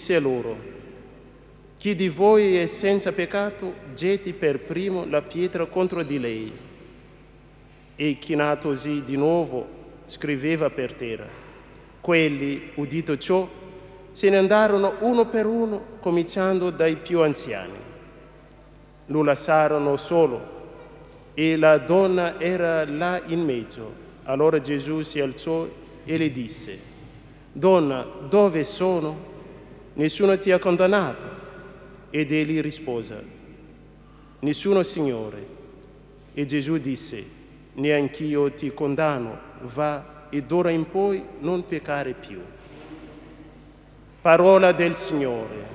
disse loro: chi di voi è senza peccato, getti per primo la pietra contro di lei. E chinatosi di nuovo, scriveva per terra. Quelli, udito ciò, se ne andarono uno per uno, cominciando dai più anziani. Lo lasciarono solo e la donna era là in mezzo. Allora Gesù si alzò e le disse: donna, dove sono? Nessuno ti ha condannato? Ed egli rispose: nessuno, Signore. E Gesù disse: neanch'io ti condanno, va e d'ora in poi non peccare più. Parola del Signore.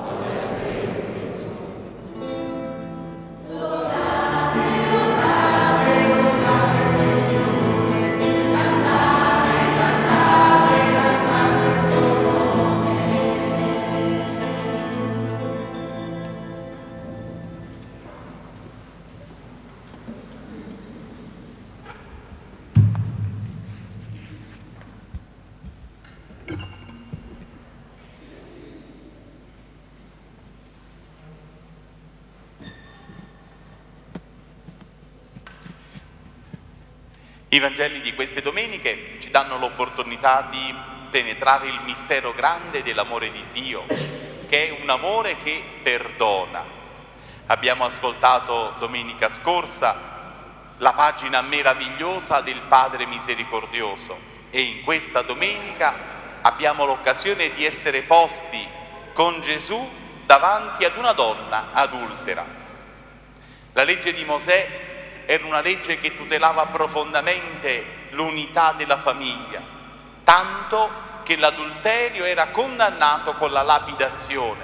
I Vangeli di queste domeniche ci danno l'opportunità di penetrare il mistero grande dell'amore di Dio, che è un amore che perdona. Abbiamo ascoltato domenica scorsa la pagina meravigliosa del Padre misericordioso e in questa domenica abbiamo l'occasione di essere posti con Gesù davanti ad una donna adultera. La legge di Mosè era una legge che tutelava profondamente l'unità della famiglia, tanto che l'adulterio era condannato con la lapidazione,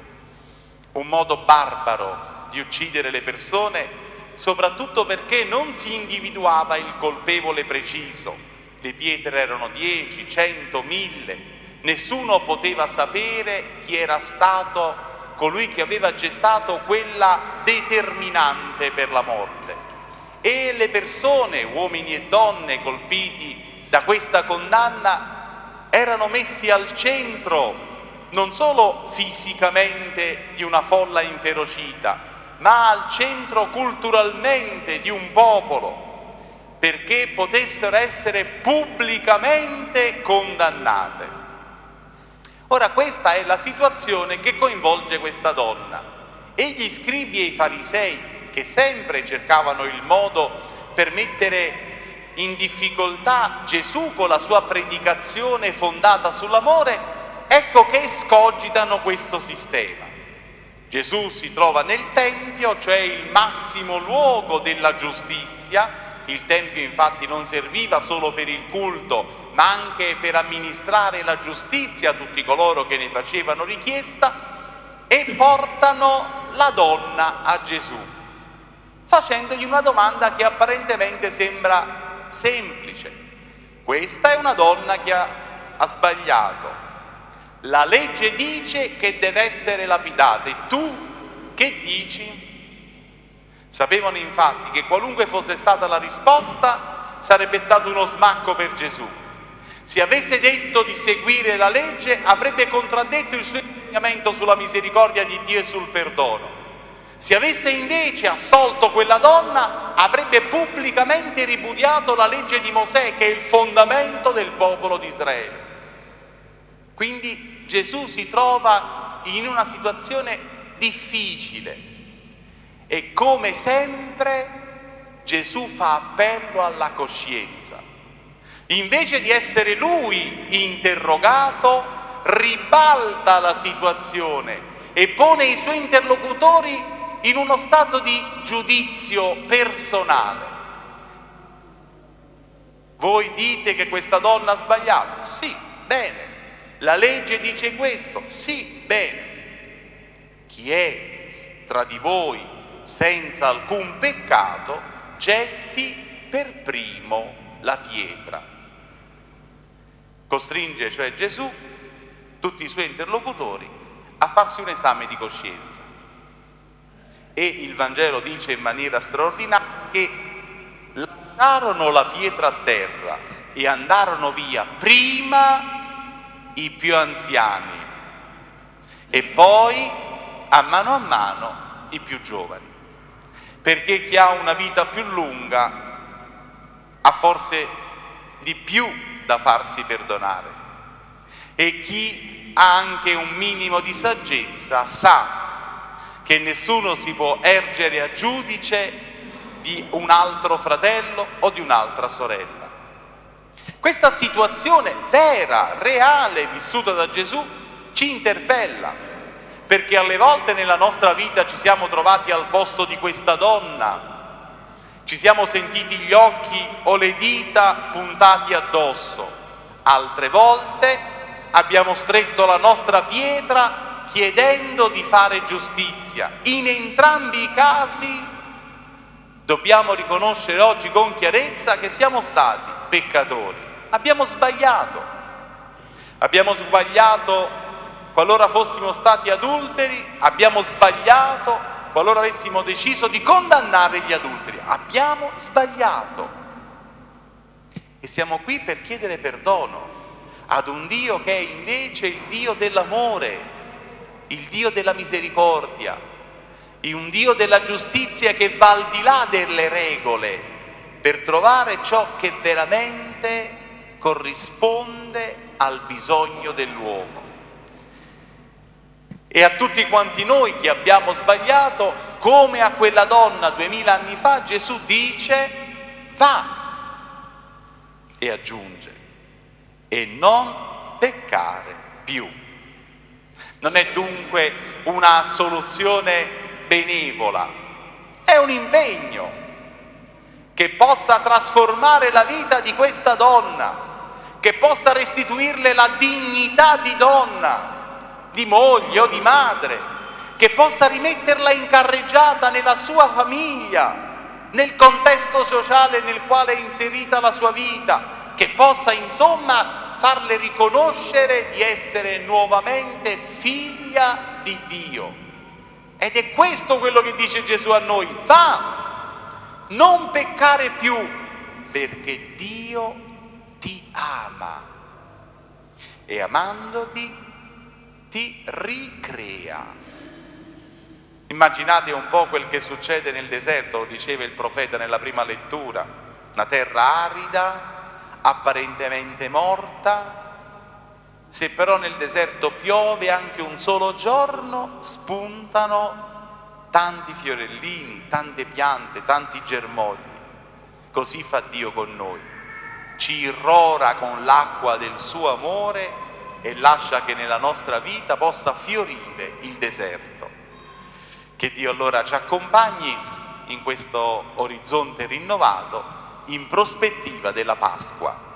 un modo barbaro di uccidere le persone, soprattutto perché non si individuava il colpevole preciso. Le pietre erano 10, 100, 1000, nessuno poteva sapere chi era stato colui che aveva gettato quella determinante per la morte. E le persone, uomini e donne colpiti da questa condanna, erano messi al centro non solo fisicamente di una folla inferocita, ma al centro culturalmente di un popolo, perché potessero essere pubblicamente condannate. Ora, questa è la situazione che coinvolge questa donna. E gli scribi e i farisei, che sempre cercavano il modo per mettere in difficoltà Gesù con la sua predicazione fondata sull'amore, ecco che escogitano questo sistema. Gesù si trova nel Tempio, cioè il massimo luogo della giustizia. Il Tempio infatti non serviva solo per il culto, ma anche per amministrare la giustizia a tutti coloro che ne facevano richiesta, e portano la donna a Gesù, facendogli una domanda che apparentemente sembra semplice. Questa è una donna che ha sbagliato. La legge dice che deve essere lapidata, e tu che dici? Sapevano infatti che qualunque fosse stata la risposta sarebbe stato uno smacco per Gesù. Se avesse detto di seguire la legge, avrebbe contraddetto il suo insegnamento sulla misericordia di Dio e sul perdono. Se avesse invece assolto quella donna, avrebbe pubblicamente ripudiato la legge di Mosè, che è il fondamento del popolo di Israele. Quindi Gesù si trova in una situazione difficile e, come sempre, Gesù fa appello alla coscienza. Invece di essere lui interrogato, ribalta la situazione e pone i suoi interlocutori in uno stato di giudizio personale. Voi dite che questa donna ha sbagliato? Sì, bene. La legge dice questo? Sì, bene. Chi è tra di voi senza alcun peccato, getti per primo la pietra. Costringe cioè Gesù tutti i suoi interlocutori a farsi un esame di coscienza. E il Vangelo dice in maniera straordinaria che lasciarono la pietra a terra e andarono via prima i più anziani. e poi a mano i più giovani. Perché chi ha una vita più lunga ha forse di più da farsi perdonare, e chi ha anche un minimo di saggezza sa che nessuno si può ergere a giudice di un altro fratello o di un'altra sorella. Questa situazione vera, reale, vissuta da Gesù ci interpella, perché alle volte nella nostra vita ci siamo trovati al posto di questa donna, ci siamo sentiti gli occhi o le dita puntati addosso, altre volte abbiamo stretto la nostra pietra chiedendo di fare giustizia. In entrambi i casi dobbiamo riconoscere oggi con chiarezza che siamo stati peccatori, abbiamo sbagliato qualora fossimo stati adulteri, abbiamo sbagliato qualora avessimo deciso di condannare gli adulteri, abbiamo sbagliato e siamo qui per chiedere perdono ad un Dio che è invece il Dio dell'amore, il Dio della misericordia, un Dio della giustizia che va al di là delle regole per trovare ciò che veramente corrisponde al bisogno dell'uomo. E a tutti quanti noi che abbiamo sbagliato, come a quella donna 2000 anni fa, Gesù dice: va, e aggiunge, e non peccare più. Non è dunque una soluzione benevola, è un impegno che possa trasformare la vita di questa donna, che possa restituirle la dignità di donna, di moglie o di madre, che possa rimetterla in carreggiata nella sua famiglia, nel contesto sociale nel quale è inserita la sua vita, che possa insomma farle riconoscere di essere nuovamente figlia di Dio. Ed è questo quello che dice Gesù a noi: va, non peccare più, perché Dio ti ama e amandoti ti ricrea. Immaginate un po' quel che succede nel deserto, lo diceva il profeta nella prima lettura, una terra arida, apparentemente morta. Se però nel deserto piove anche un solo giorno, spuntano tanti fiorellini, tante piante, tanti germogli. Così fa Dio con noi, ci irrora con l'acqua del suo amore e lascia che nella nostra vita possa fiorire il deserto. Che Dio allora ci accompagni in questo orizzonte rinnovato in prospettiva della Pasqua.